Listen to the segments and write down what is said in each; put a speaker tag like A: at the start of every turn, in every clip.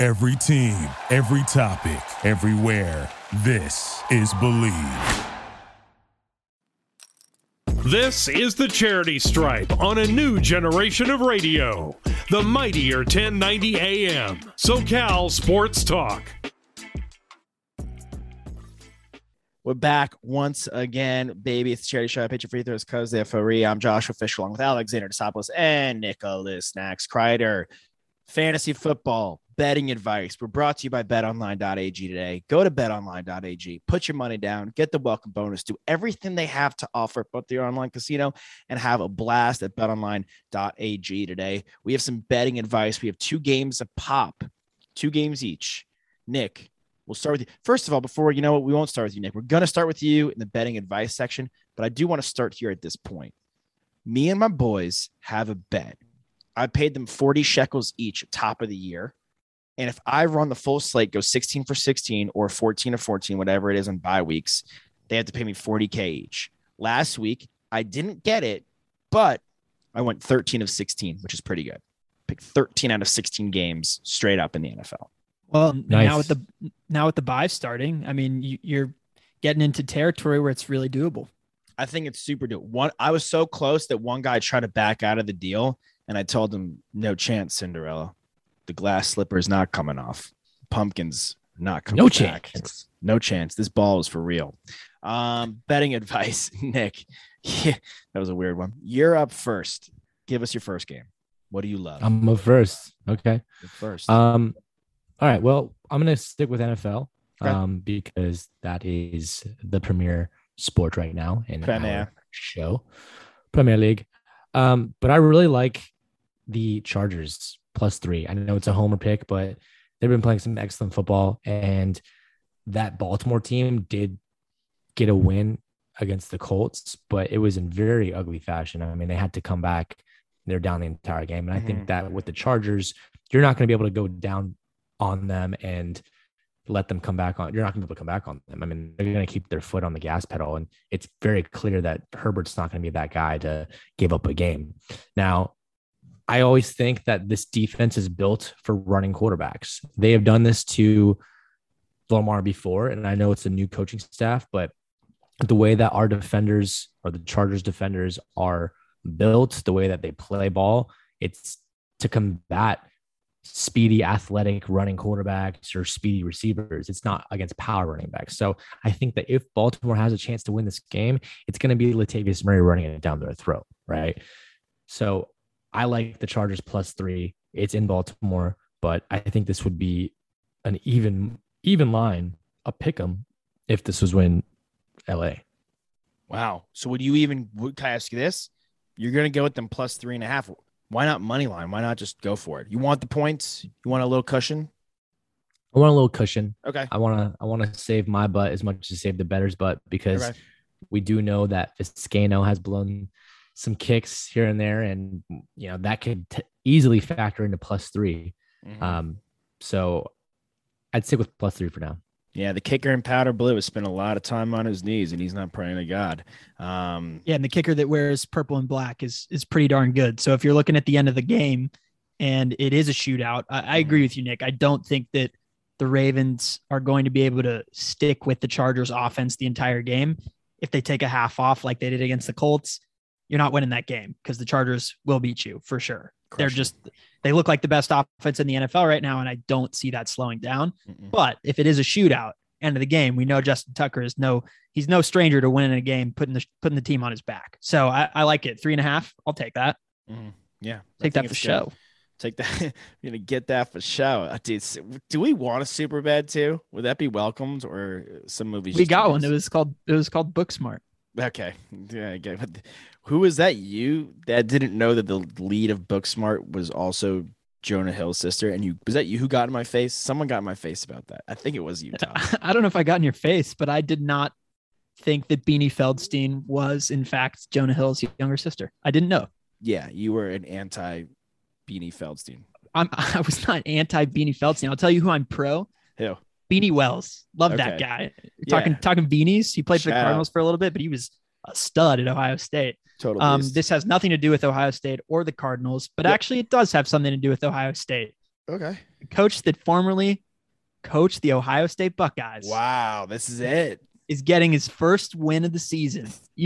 A: Every team, every topic, everywhere. This is Believe.
B: This is the Charity Stripe on a new generation of radio. The mightier 1090 AM. SoCal Sports Talk.
C: We're back once again, baby. It's the Charity Stripe. Pitch your free throws, cuz the FOE. I'm Joshua Fisher along with Alexander Desopoulos and Nicholas Nax Kreider. Fantasy football betting advice. We're brought to you by betonline.ag today. Go to betonline.ag, put your money down, get the welcome bonus, do everything they have to offer but their online casino, and have a blast at betonline.ag today. We have some betting advice. We have 2 games a pop, 2 games each. Nick, we'll start with you. First of all, we won't start with you, Nick. We're going to start with you in the betting advice section, but I do want to start here at this point. Me and my boys have a bet. I paid them 40 shekels each top of the year. And if I run the full slate, go 16 for 16 or 14 of 14, whatever it is on bye weeks, they have to pay me 40K each. Last week, I didn't get it, but I went 13 of 16, which is pretty good. Picked 13 out of 16 games straight up in the NFL.
D: Well,
E: Nice.
D: now with the bye starting, I mean, you're getting into territory where it's really doable.
C: I think it's super doable. I was so close that one guy tried to back out of the deal, and I told him, no chance, Cinderella. The glass slipper is not coming off. Pumpkins not coming back. No chance. This ball is for real. Betting advice, Nick. Yeah, that was a weird one. You're up first. Give us your first game. What do you love?
E: I'm up first. Okay.
C: You're first.
E: All right. Well, I'm going to stick with NFL
C: Okay.
E: because that is the premier sport right now in our show, Premier League. But I really like the Chargers +3. I know it's a homer pick, but they've been playing some excellent football, and that Baltimore team did get a win against the Colts, but it was in very ugly fashion. I mean, they had to come back. They're down the entire game. And I think that with the Chargers, you're not going to be able to go down on them and let them come back on. You're not going to be able to come back on them. I mean, they're going to keep their foot on the gas pedal. And it's very clear that Herbert's not going to be that guy to give up a game. Now, I always think that this defense is built for running quarterbacks. They have done this to Lamar before, and I know it's a new coaching staff, but the way that our defenders or the Chargers defenders are built, the way that they play ball, it's to combat speedy, athletic running quarterbacks or speedy receivers. It's not against power running backs. So I think that if Baltimore has a chance to win this game, it's going to be Latavius Murray running it down their throat, right? So I like the Chargers +3. It's in Baltimore, but I think this would be an even line, a pick 'em, if this was in LA.
C: Wow. So can I ask you this? You're going to go with them +3.5. Why not money line? Why not just go for it? You want the points? You want a little cushion?
E: I want a little cushion.
C: Okay.
E: I want to save my butt as much as save the bettor's butt, because we do know that Vizcaino has blown some kicks here and there, and that could easily factor into +3. So I'd stick with +3 for now.
C: Yeah, the kicker in powder blue has spent a lot of time on his knees, and he's not praying to God.
D: Yeah, and the kicker that wears purple and black is pretty darn good. So if you're looking at the end of the game and it is a shootout, I agree with you, Nick. I don't think that the Ravens are going to be able to stick with the Chargers offense the entire game. If they take a half off like they did against the Colts, you're not winning that game because the Chargers will beat you for sure. They look like the best offense in the NFL right now, and I don't see that slowing down. But if it is a shootout, end of the game, we know Justin Tucker he's no stranger to winning a game, putting the team on his back. So I like it. 3.5. I'll take that.
C: Yeah.
D: Take that for show.
C: Take that. You're going to get that for show. Dude, do we want a super bad too? Would that be welcomed, or some movies?
D: We got one. It was called Booksmart.
C: Okay. Yeah. Who is that? You that didn't know that the lead of Booksmart was also Jonah Hill's sister? And was that you who got in my face? Someone got in my face about that. I think it was you, Tom.
D: I don't know if I got in your face, but I did not think that Beanie Feldstein was in fact Jonah Hill's younger sister. I didn't know.
C: Yeah, you were an anti Beanie Feldstein.
D: I was not anti Beanie Feldstein. I'll tell you who I'm pro.
C: Who?
D: Beanie Wells. Love that guy. Talking beanies. He played for the Cardinals for a little bit, but he was a stud at Ohio State.
C: Totally.
D: This has nothing to do with Ohio State or the Cardinals, but actually it does have something to do with Ohio State.
C: Okay.
D: Coach that formerly coached the Ohio State Buckeyes.
C: Wow, this is it.
D: Is getting his first win of the season.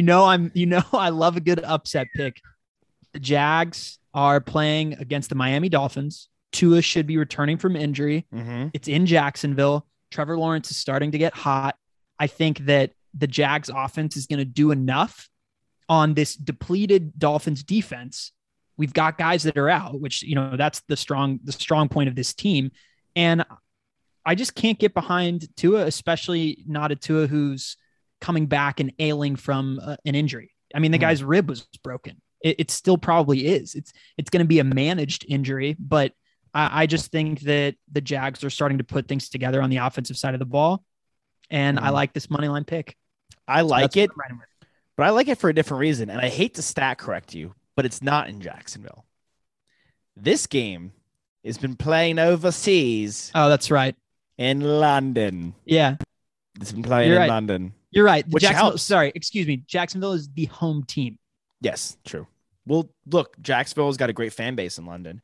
D: I love a good upset pick. The Jags are playing against the Miami Dolphins. Tua should be returning from injury.
C: Mm-hmm.
D: It's in Jacksonville. Trevor Lawrence is starting to get hot. I think that the Jags offense is going to do enough on this depleted Dolphins defense. We've got guys that are out, which, that's the strong point of this team. And I just can't get behind Tua, especially not a Tua who's coming back and ailing from an injury. I mean, the guy's rib was broken. It still probably is. It's going to be a managed injury, but I just think that the Jags are starting to put things together on the offensive side of the ball. And I like this money line pick.
C: I like it, but I like it for a different reason. And I hate to stat correct you, but it's not in Jacksonville. This game has been playing overseas.
D: Oh, that's right.
C: In London.
D: Yeah.
C: It's been playing in London.
D: You're right.
C: Which
D: Jacksonville is the home team.
C: Yes, true. Well, look, Jacksonville's got a great fan base in London.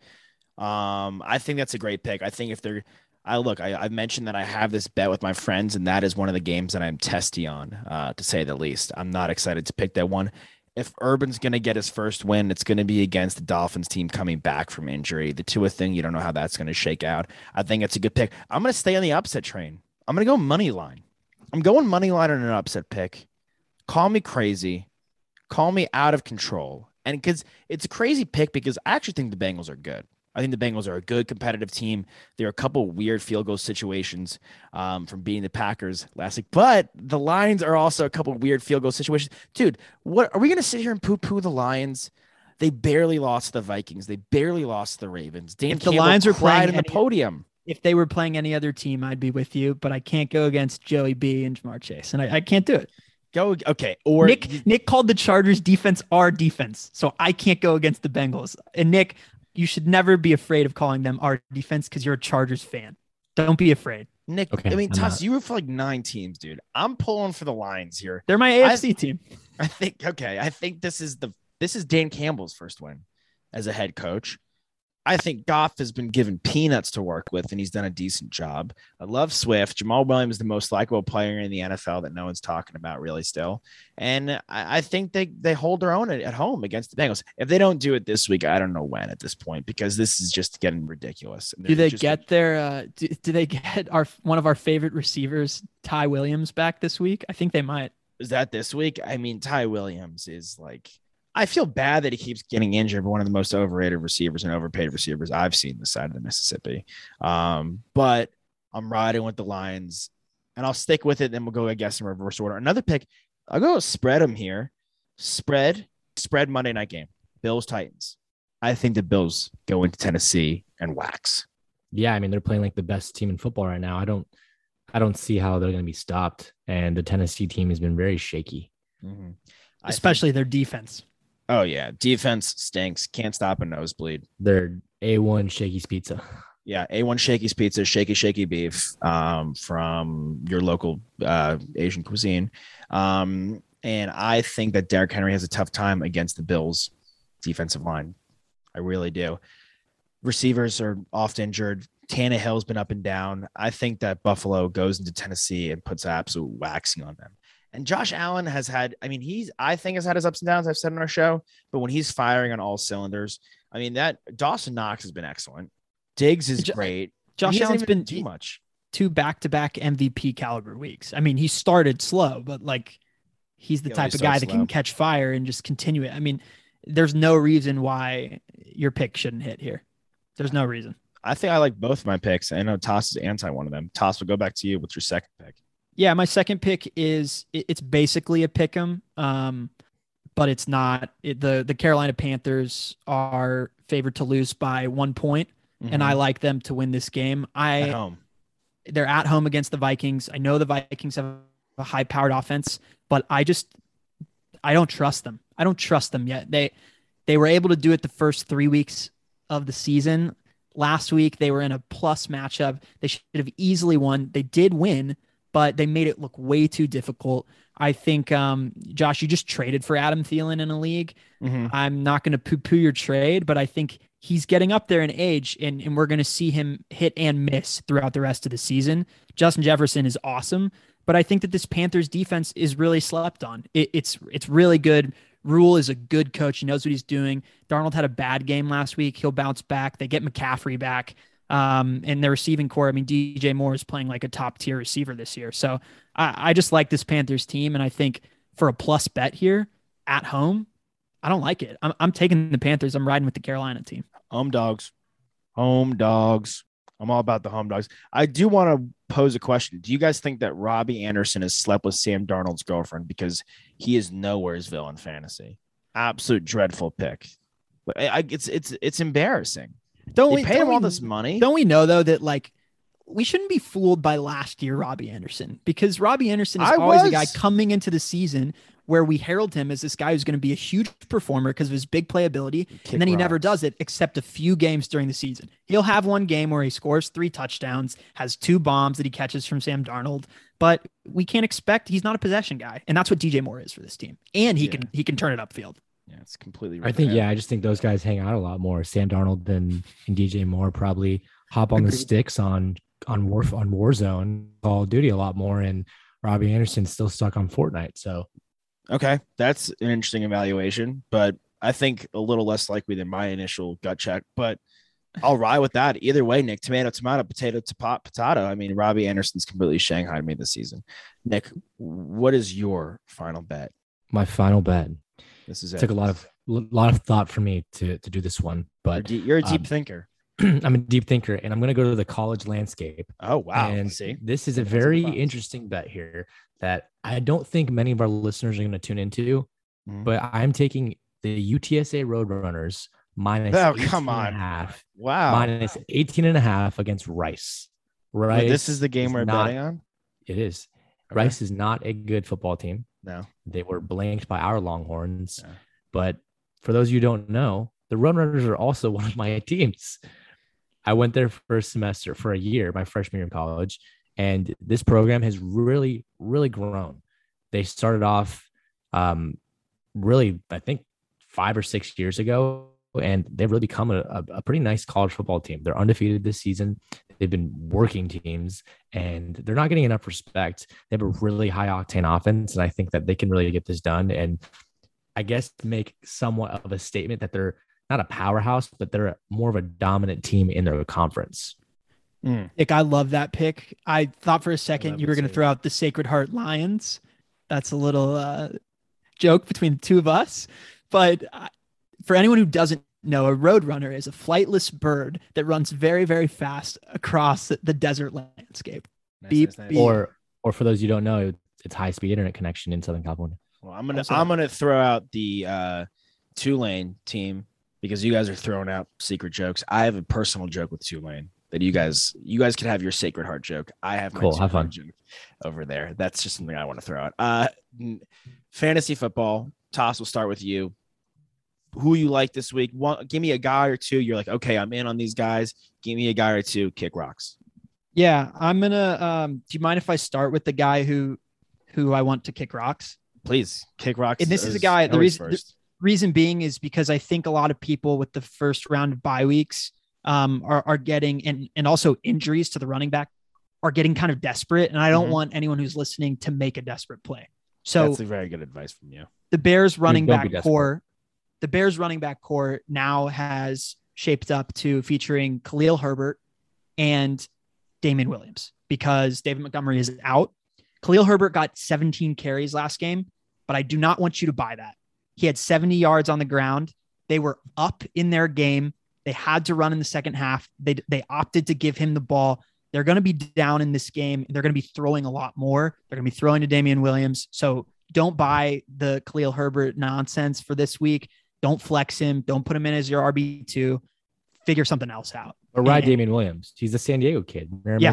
C: I think that's a great pick. I think if they're, I've mentioned that I have this bet with my friends, and that is one of the games that I'm testy on, to say the least. I'm not excited to pick that one. If Urban's going to get his first win, it's going to be against the Dolphins team coming back from injury. The Tua thing, you don't know how that's going to shake out. I think it's a good pick. I'm going to stay on the upset train. I'm going to go money line. I'm going money line on an upset pick. Call me crazy. Call me out of control. And because it's a crazy pick, because I actually think the Bengals are good. I think the Bengals are a good competitive team. There are a couple weird field goal situations from beating the Packers last week, but the Lions are also a couple weird field goal situations. Dude, what are we going to sit here and poo-poo the Lions? They barely lost to the Vikings. They barely lost to the Ravens. Dan Campbell, the Lions are playing in the podium.
D: If they were playing any other team, I'd be with you, but I can't go against Joey B and Ja'Marr Chase, and I can't do it.
C: Go okay. Or
D: Nick called the Chargers defense our defense, so I can't go against the Bengals. And Nick, you should never be afraid of calling them our defense because you're a Chargers fan. Don't be afraid.
C: Nick, okay, I mean, Toss, you were for like 9 teams, dude. I'm pulling for the Lions here.
D: They're my AFC team.
C: I think this is Dan Campbell's first win as a head coach. I think Goff has been given peanuts to work with, and he's done a decent job. I love Swift. Jamal Williams is the most likable player in the NFL that no one's talking about really still. And I think they hold their own at home against the Bengals. If they don't do it this week, I don't know when at this point, because this is just getting ridiculous.
D: Do they get their do they get one of our favorite receivers, Ty Williams, back this week? I think they might.
C: Is that this week? I mean, Ty Williams is like, I feel bad that he keeps getting injured, but one of the most overrated receivers and overpaid receivers I've seen this side of the Mississippi. But I'm riding with the Lions, and I'll stick with it. Then we'll go, I guess, in reverse order. Another pick, I'll go spread them here. Spread Monday night game. Bills Titans. I think the Bills go into Tennessee and wax.
E: Yeah, I mean, they're playing like the best team in football right now. I don't see how they're going to be stopped. And the Tennessee team has been very shaky,
D: especially their defense.
C: Oh, yeah. Defense stinks. Can't stop a nosebleed.
E: They're A1 Shakey's Pizza.
C: Yeah, A1 Shakey's Pizza, shaky beef from your local Asian cuisine. And I think that Derrick Henry has a tough time against the Bills' defensive line. I really do. Receivers are oft injured. Tannehill's been up and down. I think that Buffalo goes into Tennessee and puts absolute waxing on them. And Josh Allen has had, I think has had his ups and downs, I've said on our show, but when he's firing on all cylinders, I mean, that Dawson Knox has been excellent. Diggs is great.
D: Josh Allen's been
C: too much.
D: 2 back-to-back MVP caliber weeks. I mean, he started slow, but like he's the type of guy that can catch fire and just continue it. I mean, there's no reason why your pick shouldn't hit here. There's no reason.
C: I think I like both of my picks. I know Toss is anti one of them. Toss, will go back to you. What's your second pick?
D: Yeah, my second pick it's basically a pick 'em, but it's not. The Carolina Panthers are favored to lose by 1 point, and I like them to win this game.
C: At home.
D: They're at home against the Vikings. I know the Vikings have a high-powered offense, but I don't trust them. I don't trust them yet. They were able to do it the first 3 weeks of the season. Last week, they were in a plus matchup. They should have easily won. They did win, but they made it look way too difficult. I think, Josh, you just traded for Adam Thielen in a league. I'm not going to poo-poo your trade, but I think he's getting up there in age, and we're going to see him hit and miss throughout the rest of the season. Justin Jefferson is awesome, but I think that this Panthers defense is really slept on. It's really good. Rule is a good coach. He knows what he's doing. Darnold had a bad game last week. He'll bounce back. They get McCaffrey back. And their receiving core, I mean, DJ Moore is playing like a top tier receiver this year. So I just like this Panthers team. And I think for a plus bet here at home, I don't like it. I'm taking the Panthers. I'm riding with the Carolina team.
C: Home dogs. I'm all about the home dogs. I do want to pose a question. Do you guys think that Robbie Anderson has slept with Sam Darnold's girlfriend? Because he is nowheresville in fantasy. Absolute dreadful pick. It's embarrassing. They paid him all this money.
D: Don't we know though that like we shouldn't be fooled by last year Robbie Anderson, because Robbie Anderson is always a guy coming into the season where we herald him as this guy who's going to be a huge performer because of his big playability, and then he never does it except a few games during the season. He'll have one game where he scores 3 touchdowns, has 2 bombs that he catches from Sam Darnold, but we can't expect, he's not a possession guy, and that's what DJ Moore is for this team, and he can turn it upfield.
C: Yeah, it's completely
E: right. I just think those guys hang out a lot more. Sam Darnold and DJ Moore probably hop on the sticks on Warzone, Call of Duty a lot more, and Robbie Anderson's still stuck on Fortnite. So, okay,
C: that's an interesting evaluation, but I think a little less likely than my initial gut check. But I'll ride with that either way. Nick, tomato, potato, potato. I mean, Robbie Anderson's completely shanghaied me this season. Nick, what is your final bet?
E: My final bet.
C: This is
E: it. Took a lot of thought for me to do this one, but
C: you're a deep thinker.
E: I'm a deep thinker, and I'm going to go to the college landscape.
C: Oh, wow.
E: And this is a very interesting bet here that I don't think many of our listeners are going to tune into, but I'm taking the UTSA Roadrunners minus 18.5.
C: Wow.
E: Minus 18.5 against Rice.
C: Wait, this is the game we're betting on?
E: It is. Okay. Rice is not a good football team.
C: No.
E: They were blanked by our Longhorns. Yeah. But for those of you who don't know, the Roadrunners are also one of my teams. I went there for a semester, for a year, my freshman year in college, and this program has really, really grown. They started off really, I think, 5 or 6 years ago, and they've really become a pretty nice college football team. They're undefeated this season. They've been working teams, and they're not getting enough respect. They have a really high-octane offense, and I think that they can really get this done, and I guess make somewhat of a statement that they're not a powerhouse, but they're more of a dominant team in their conference.
D: Nick, I love that pick. I thought for a second you were going to throw out the Sacred Heart Lions. That's a little joke between the two of us. But for anyone who doesn't know, a roadrunner is a flightless bird that runs very, very fast across the desert landscape.
C: Nice.
E: Or for those you don't know, it's high-speed internet connection in Southern California.
C: Well, I'm gonna throw out the Tulane team because you guys are throwing out secret jokes. I have a personal joke with Tulane that you guys can have your Sacred Heart joke. I have my Tulane joke over there. That's just something I want to throw out. Fantasy football. Toss, we'll start with you. Who you like this week? Give me a guy or two. You're like, okay, I'm in on these guys. Give me a guy or two. Kick rocks.
D: Yeah, I'm gonna. Do you mind if I start with the guy who I want to kick rocks?
C: Please, kick rocks.
D: And this is a guy. The reason being is because I think a lot of people with the first round of bye weeks are getting and also injuries to the running back are getting kind of desperate. And I don't want anyone who's listening to make a desperate play. So
C: that's a very good advice from you.
D: The Bears running back core. The Bears running back core now has shaped up to featuring Khalil Herbert and Damian Williams because David Montgomery is out. Khalil Herbert got 17 carries last game, but I do not want you to buy that. He had 70 yards on the ground. They were up in their game. They had to run in the second half. They opted to give him the ball. They're going to be down in this game. They're going to be throwing a lot more. They're going to be throwing to Damian Williams. So don't buy the Khalil Herbert nonsense for this week. Don't flex him. Don't put him in as your RB2. Figure something else out.
E: Or ride Damian Williams. He's a San Diego kid.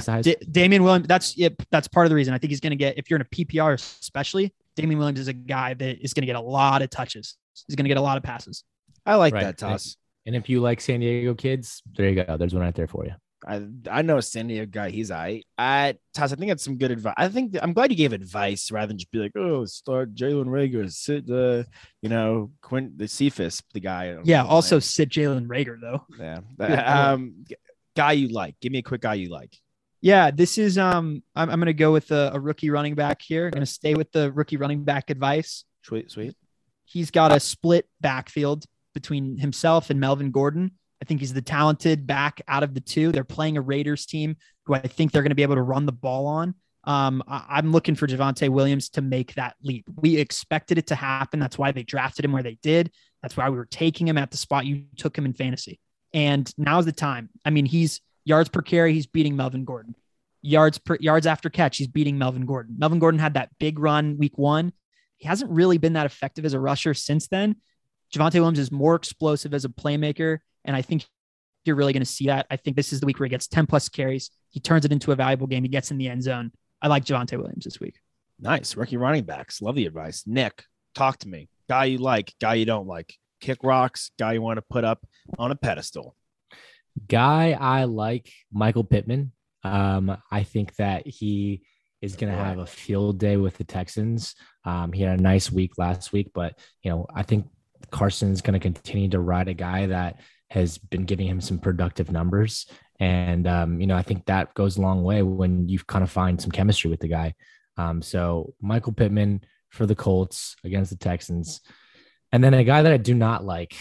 D: Damian Williams. That's part of the reason. I think he's going to get, if you're in a PPR especially, Damian Williams is a guy that is going to get a lot of touches. He's going to get a lot of passes.
C: I like that, Toss.
E: And if you like San Diego kids, there you go. There's one right there for you.
C: I know Cindy, a guy. He's Toss, I think that's some good advice. I'm glad you gave advice rather than just be like, oh, start Jalen Reagor, sit Quint the Cephas, the guy.
D: Yeah. Also sit Jalen Reagor though.
C: Yeah. Guy you like. Give me a quick guy you like.
D: Yeah, this is I'm going to go with a rookie running back here. I'm going to stay with the rookie running back advice.
C: Sweet.
D: He's got a split backfield between himself and Melvin Gordon. I think he's the talented back out of the two. They're playing a Raiders team who I think they're going to be able to run the ball on. I'm looking for Javonte Williams to make that leap. We expected it to happen. That's why they drafted him where they did. That's why we were taking him at the spot you took him in fantasy. And now's the time. I mean, he's yards per carry. He's beating Melvin Gordon. Yards after catch. He's beating Melvin Gordon. Melvin Gordon had that big run week 1. He hasn't really been that effective as a rusher since then. Javonte Williams is more explosive as a playmaker. And I think you're really going to see that. I think this is the week where he gets 10 plus carries. He turns it into a valuable game. He gets in the end zone. I like Javonte Williams this week.
C: Nice. Rookie running backs. Love the advice. Nick, talk to me. Guy you like, guy you don't like. Kick rocks, guy you want to put up on a pedestal.
E: Guy I like, Michael Pittman. I think that he is going to have a field day with the Texans. He had a nice week last week, but I think Carson's going to continue to ride a guy that has been giving him some productive numbers. And, I think that goes a long way when you kind of find some chemistry with the guy. So Michael Pittman for the Colts against the Texans. And then a guy that I do not like,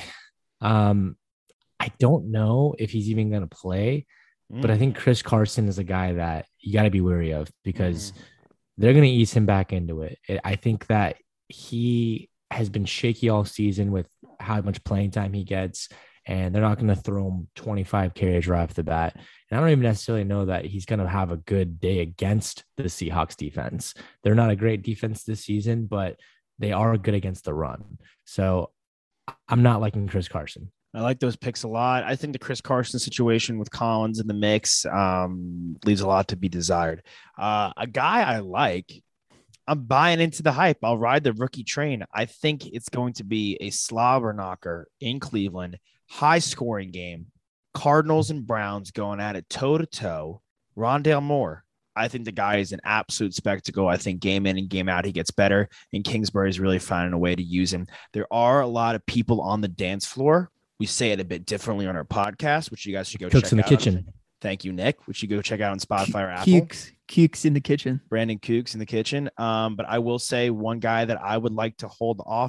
E: I don't know if he's even going to play, but I think Chris Carson is a guy that you got to be wary of because they're going to ease him back into it. I think that he has been shaky all season with how much playing time he gets, and they're not going to throw him 25 carries right off the bat. And I don't even necessarily know that he's going to have a good day against the Seahawks defense. They're not a great defense this season, but they are good against the run. So I'm not liking Chris Carson.
C: I like those picks a lot. I think the Chris Carson situation with Collins in the mix leaves a lot to be desired. A guy I like, I'm buying into the hype. I'll ride the rookie train. I think it's going to be a slobber knocker in Cleveland, high scoring game. Cardinals and Browns going at it toe to toe. Rondale Moore. I think the guy is an absolute spectacle. I think game in and game out, he gets better, and Kingsbury is really finding a way to use him. There are a lot of people on the dance floor. We say it a bit differently on our podcast, which you guys should go check out.
E: Cooks in the kitchen.
C: Thank you, Nick, which you go check out on Spotify or Apple.
D: Kooks in the kitchen.
C: Brandon Kooks in the kitchen. But I will say one guy that I would like to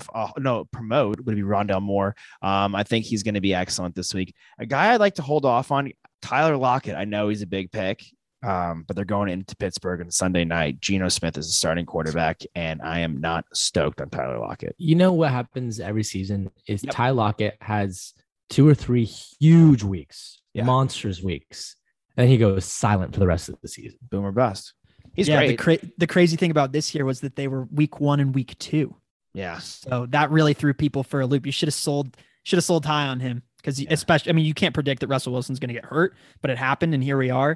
C: promote would be Rondale Moore. I think he's going to be excellent this week. A guy I'd like to hold off on, Tyler Lockett. I know he's a big pick, but they're going into Pittsburgh on Sunday night. Geno Smith is the starting quarterback, and I am not stoked on Tyler Lockett.
E: You know what happens every season is Ty Lockett has 2 or 3 huge weeks, monstrous weeks. And then he goes silent for the rest of the season.
C: Boomer bust. He's great.
D: The crazy thing about this year was that they were week 1 and week 2.
C: Yeah.
D: So that really threw people for a loop. You should have sold high on him because especially, I mean, you can't predict that Russell Wilson's going to get hurt, but it happened. And here we are.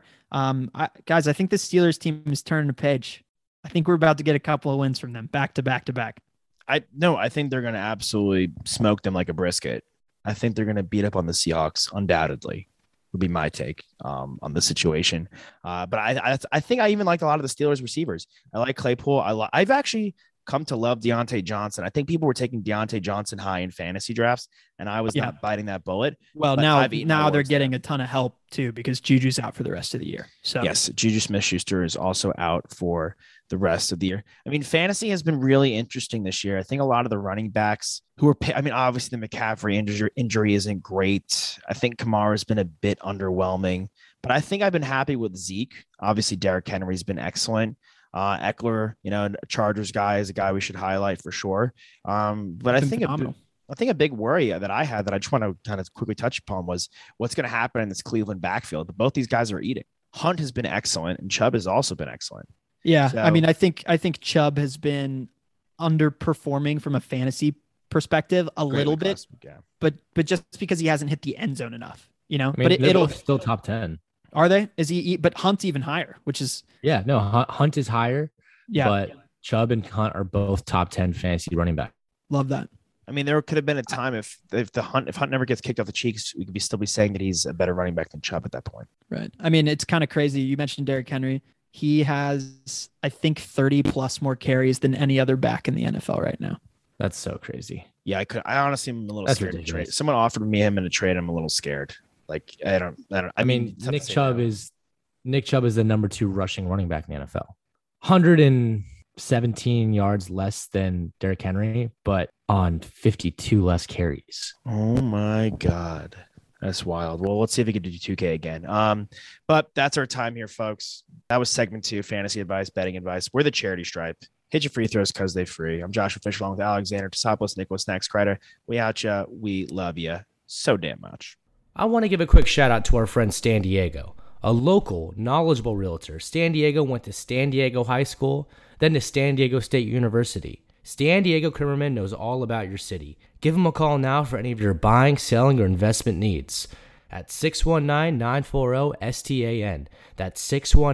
D: Guys, I think the Steelers team is turning a page. I think we're about to get a couple of wins from them back to back to back.
C: I think they're going to absolutely smoke them like a brisket. I think they're going to beat up on the Seahawks, undoubtedly, would be my take on the situation. But I think I even like a lot of the Steelers receivers. I like Claypool. I've actually come to love Deontay Johnson. I think people were taking Deontay Johnson high in fantasy drafts, and I was not biting that bullet.
D: Well, now they're getting a ton of help too because Juju's out for the rest of the year. So
C: yes, Juju Smith-Schuster is also out for the rest of the year. I mean, fantasy has been really interesting this year. I think a lot of the running backs who are, obviously the McCaffrey injury isn't great. I think Kamara's been a bit underwhelming, but I think I've been happy with Zeke. Obviously, Derrick Henry's been excellent. Eckler, Chargers guy is a guy we should highlight for sure. But I think a big worry that I had that I just want to kind of quickly touch upon was what's going to happen in this Cleveland backfield. But both these guys are eating. Hunt has been excellent, and Chubb has also been excellent.
D: Yeah, so, I think Chubb has been underperforming from a fantasy perspective a little bit, but just because he hasn't hit the end zone enough, but it'll
E: still top 10.
D: Are they? But Hunt's even higher, which is
E: Hunt is higher. Yeah, but Chubb and Hunt are both top 10 fantasy running back.
D: Love that.
C: I mean, there could have been a time if Hunt never gets kicked off the cheeks, we could still be saying that he's a better running back than Chubb at that point.
D: Right. I mean, it's kind of crazy. You mentioned Derrick Henry. He has, I think, 30 plus more carries than any other back in the NFL right now.
E: That's so crazy.
C: Yeah, I honestly am a little
E: That's
C: scared
E: ridiculous.
C: to trade. Someone offered me him in a trade. I'm a little scared. Like, I don't.
E: I mean, Nick Chubb is the number 2 rushing running back in the NFL. 117 yards less than Derrick Henry, but on 52 less carries.
C: Oh my God. That's wild. Well, let's see if we can do 2K again. But that's our time here, folks. That was segment 2, fantasy advice, betting advice. We're the Charity Stripe. Hit your free throws because they're free. I'm Joshua Fish along with Alexander Tassopoulos, Nicholas Snacks Kreider. We out ya. We love you so damn much.
E: I want to give a quick shout out to our friend Stan Diego, a local, knowledgeable realtor. Stan Diego went to San Diego High School, then to San Diego State University. Stan Diego Kimmerman knows all about your city. Give him a call now for any of your buying, selling, or investment needs at 619-940-STAN. That's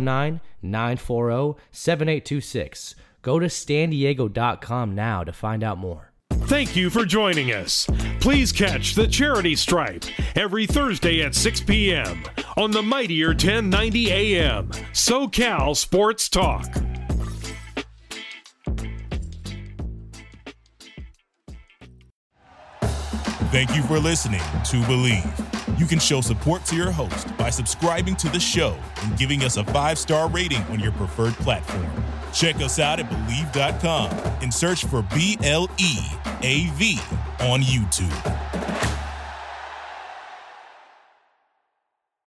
E: 619-940-7826. Go to standiego.com now to find out more.
B: Thank you for joining us. Please catch the Charity Stripe every Thursday at 6 p.m. on the mightier 1090 AM SoCal Sports Talk.
A: Thank you for listening to Believe. You can show support to your host by subscribing to the show and giving us a 5-star rating on your preferred platform. Check us out at Believe.com and search for BLEAV on YouTube.